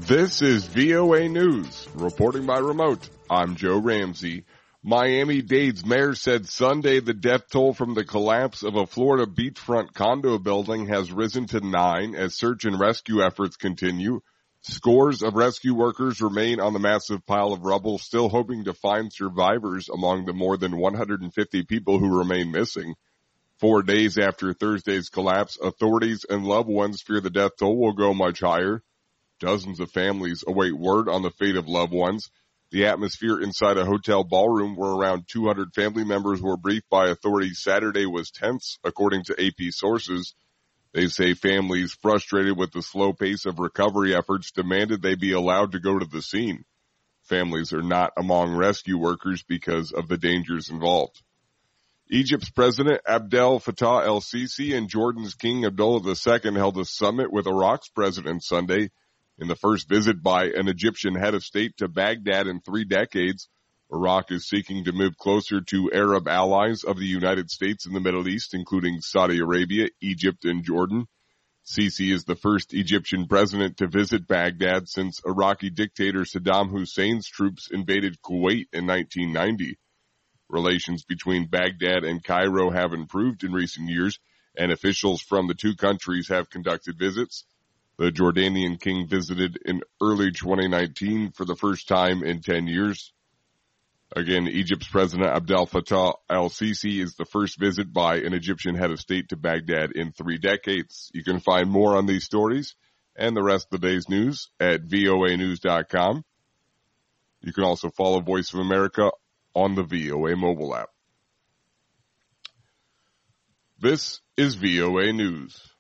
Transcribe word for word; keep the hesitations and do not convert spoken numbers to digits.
This is V O A News. Reporting by remote, I'm Joe Ramsey. Miami-Dade's mayor said Sunday the death toll from the collapse of a Florida beachfront condo building has risen to nine as search and rescue efforts continue. Scores of rescue workers remain on the massive pile of rubble, still hoping to find survivors among the more than one hundred fifty people who remain missing. Four days after Thursday's collapse, authorities and loved ones fear the death toll will go much higher. Dozens of families await word on the fate of loved ones. The atmosphere inside a hotel ballroom where around two hundred family members were briefed by authorities Saturday was tense, according to A P sources. They say families frustrated with the slow pace of recovery efforts demanded they be allowed to go to the scene. Families are not among rescue workers because of the dangers involved. Egypt's President Abdel Fattah el-Sisi and Jordan's King Abdullah the Second held a summit with Iraq's president Sunday. In the first visit by an Egyptian head of state to Baghdad in three decades, Iraq is seeking to move closer to Arab allies of the United States in the Middle East, including Saudi Arabia, Egypt, and Jordan. Sisi is the first Egyptian president to visit Baghdad since Iraqi dictator Saddam Hussein's troops invaded Kuwait in nineteen ninety. Relations between Baghdad and Cairo have improved in recent years, and officials from the two countries have conducted visits. The Jordanian king visited in early twenty nineteen for the first time in ten years. Again, Egypt's President Abdel Fattah el-Sisi is the first visit by an Egyptian head of state to Baghdad in three decades. You can find more on these stories and the rest of the day's news at V O A news dot com. You can also follow Voice of America on the V O A mobile app. This is V O A News.